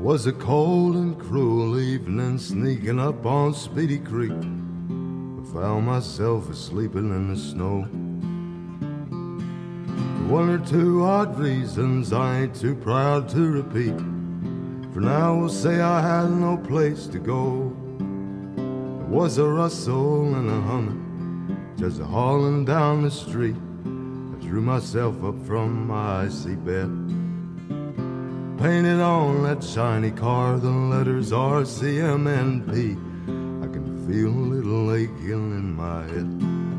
Was a cold and cruel evening, sneaking up on Speedy Creek. I found myself asleeping in the snow. For one or two odd reasons I ain't too proud to repeat. For now we'll say I had no place to go. There was a rustle and a humming, just a hauling down the street. I drew myself up from my icy bed. Painted on that shiny car, the letters RCMNP. I can feel a little aching in my head.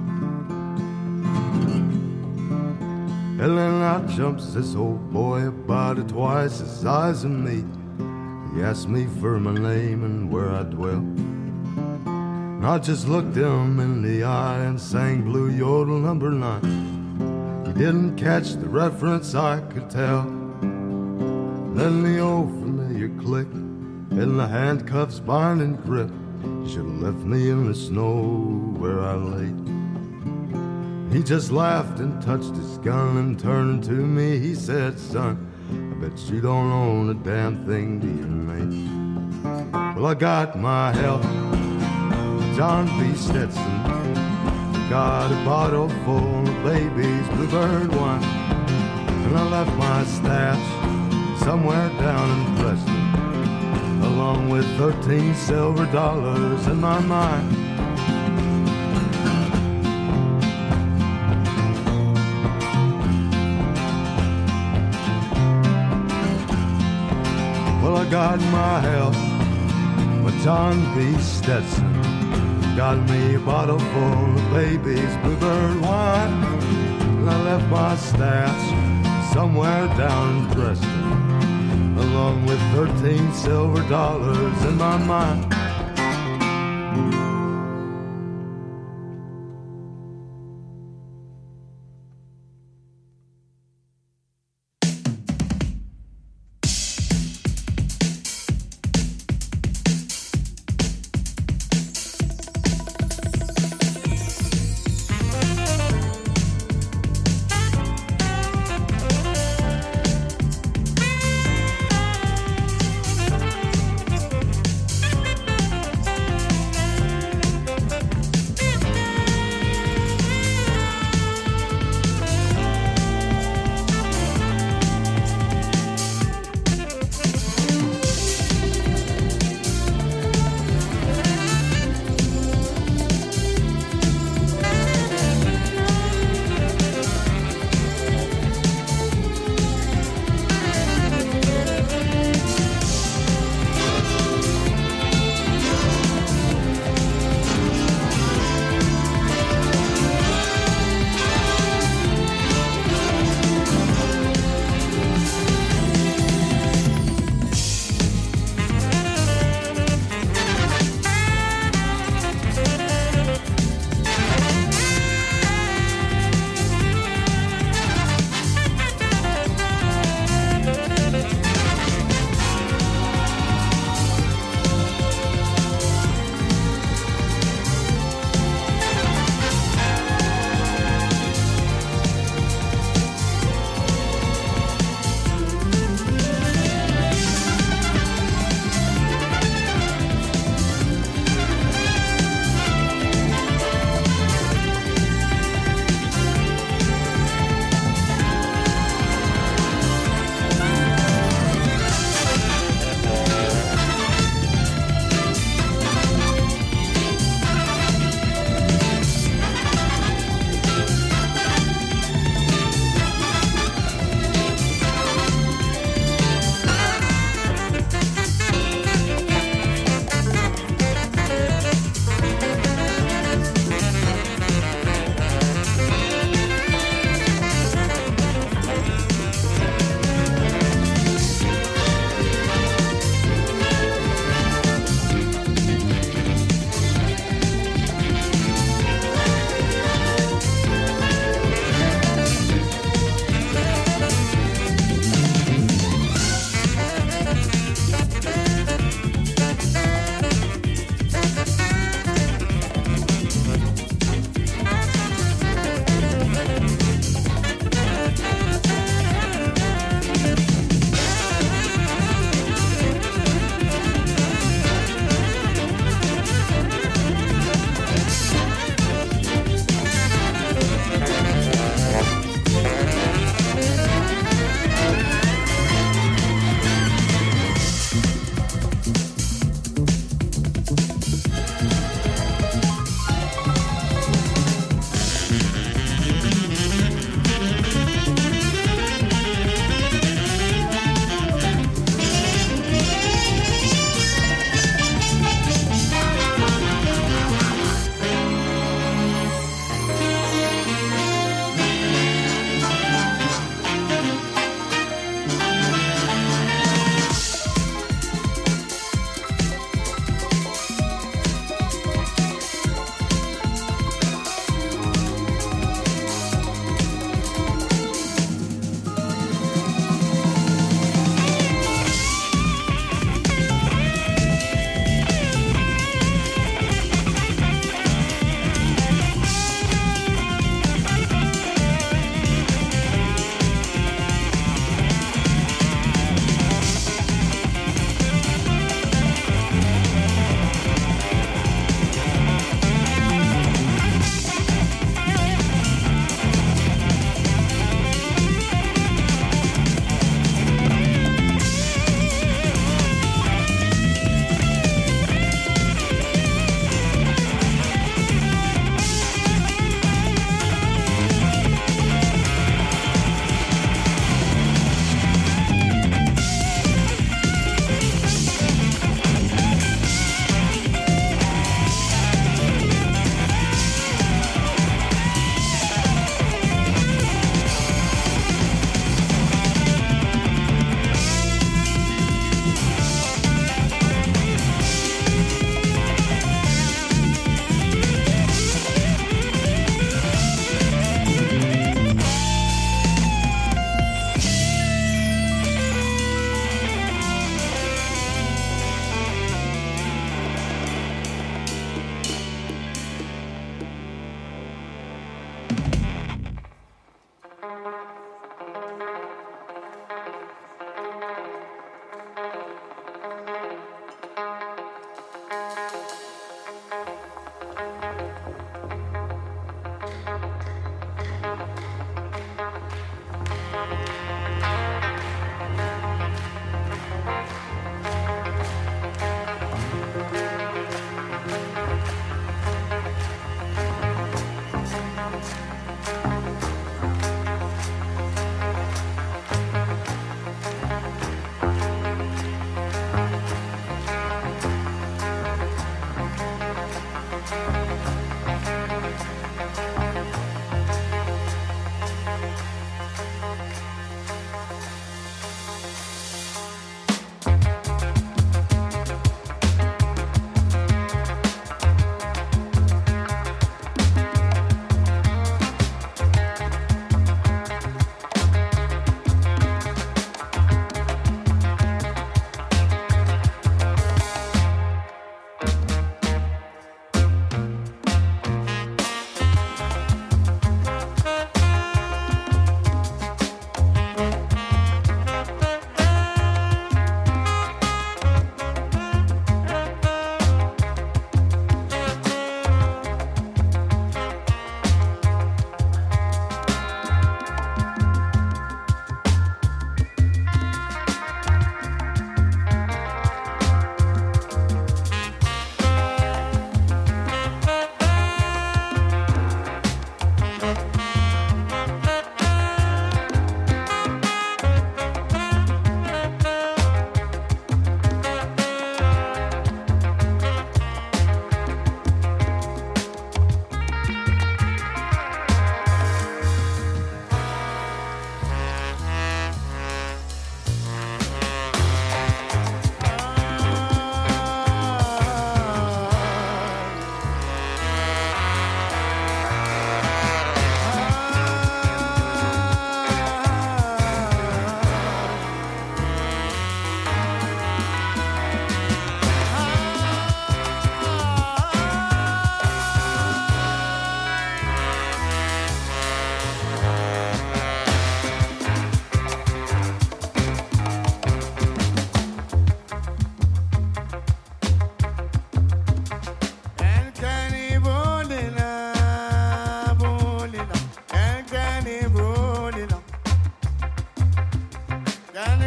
And then out jumps this old boy, about twice the size of me. He asked me for my name and where I dwell. And I just looked him in the eye and sang Blue Yodel number 9. He didn't catch the reference, I could tell. Then the old familiar click and the handcuffs binding grip. You should have left me in the snow where I lay. He just laughed and touched his gun and turning to me he said, son, I bet you don't own a damn thing, do you, mate? Well, I got my help, John B. Stetson. Got a bottle full of baby's bluebird wine. And I left my stash somewhere down in Preston, along with 13 silver dollars in my mind. Well, I got my help, but John B. Stetson got me a bottle full of baby's bluebird wine. And I left my stash somewhere down in Preston, along with 13 silver dollars in my mind.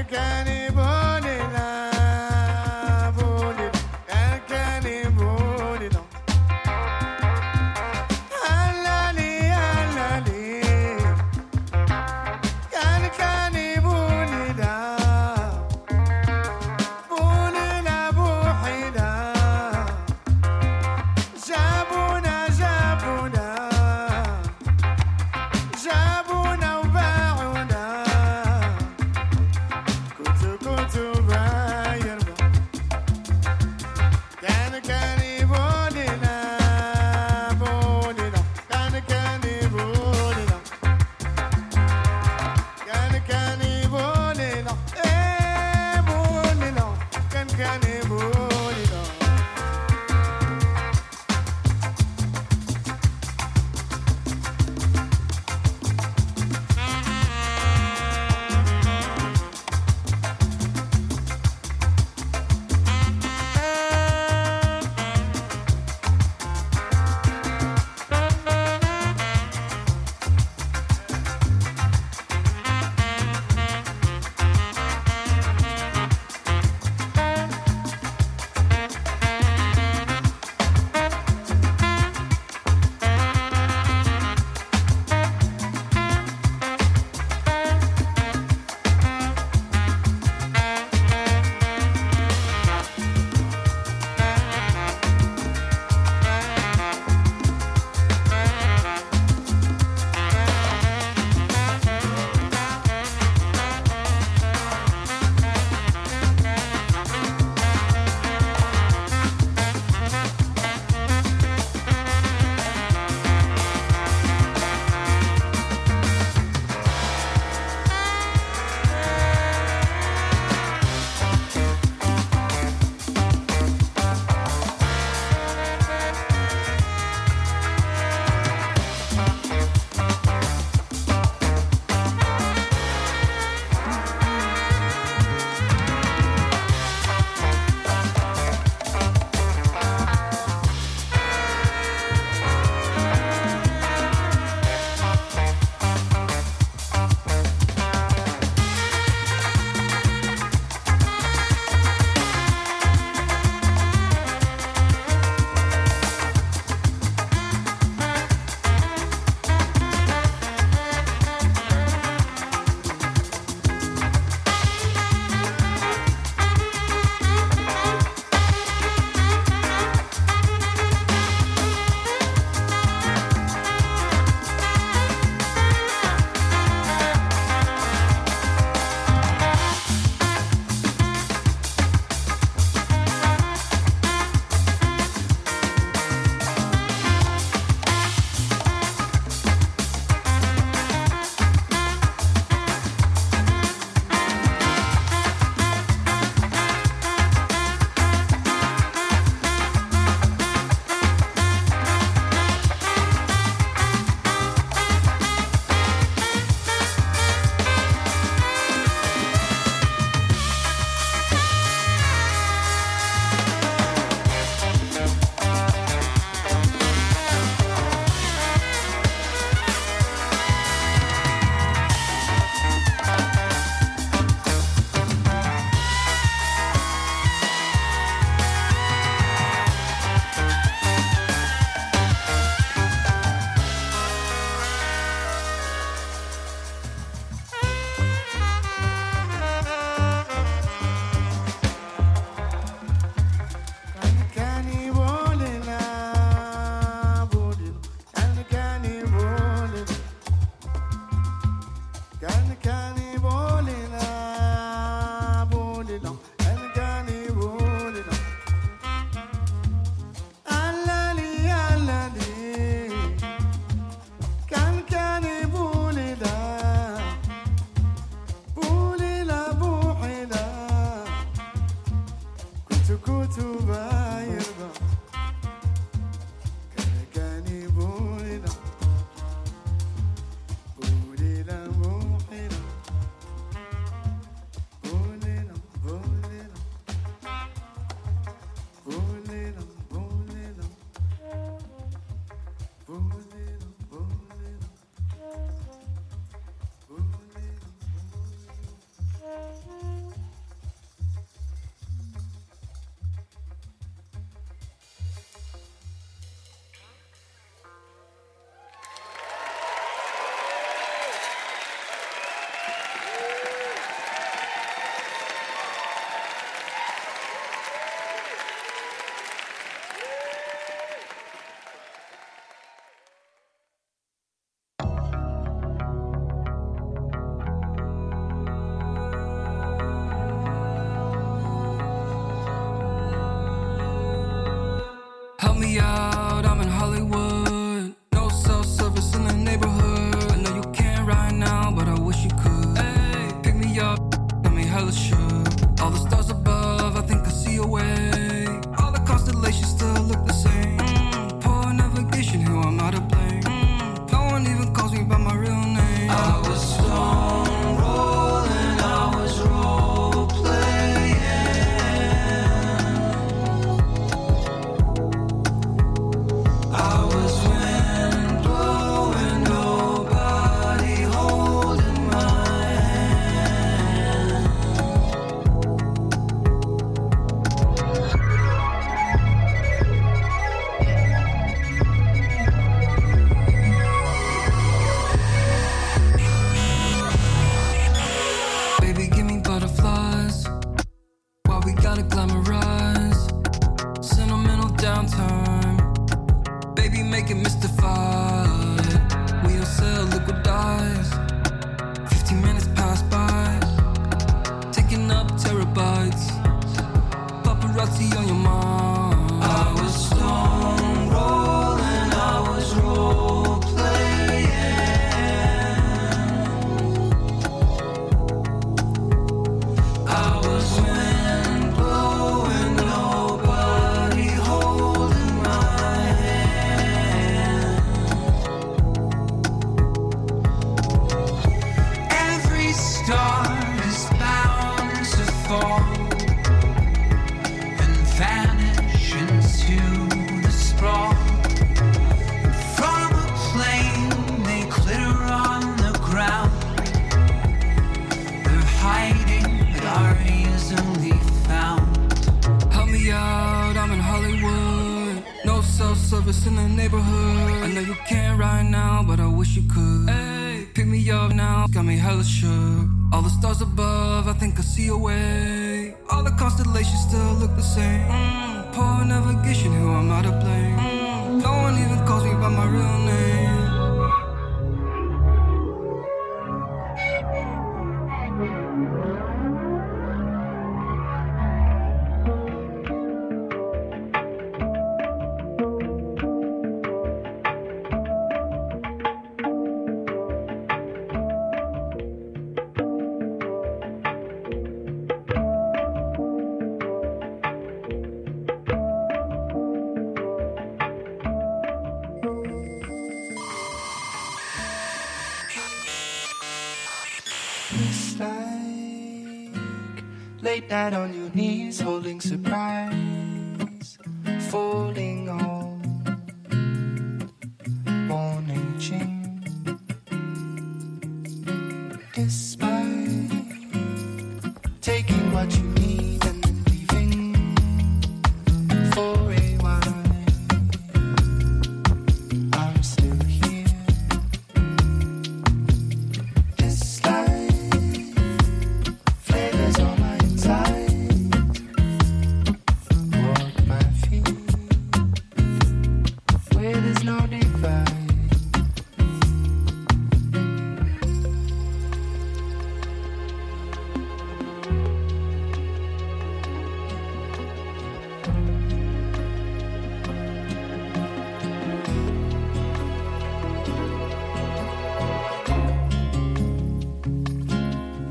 جابونا وباعونا كنت me out, I'm in Hollywood. No cell service in the neighborhood. I know you can't right now, but I wish you could. Hey, pick me up, got me hella shook. All the stars above, I think I see a way. All the constellations still look the same. Poor navigation, who I'm out to blame. No one even calls me by my real name. I was stone rolling, I was role playing. I was wind blowing, nobody holding my hand. Baby, give me butterflies. Why we gotta glamorize sentimental downtime? Baby, make it mystified. We don't sell liquid dyes. 15 minutes pass by, taking up terabytes. Paparazzi on your mind. I was stone rolling, I was role playing. I was wind blowing, nobody holding my hand. Every star is bound to fall and vanish into the sprawl. From a plane, they glitter on the ground. They're hiding, but are easily found. Help me out, I'm in Hollywood. No cell service in the neighborhood. I know you can't right now, but I wish you could. Hey, pick me up now, got me hella shook. All the stars above, I think I see a way. All the constellations still look the same. Poor navigation, who I'm out to blame. No one even calls me by my real name. It's like late night on your knees, holding surprise, falling on born aging. Despite taking what you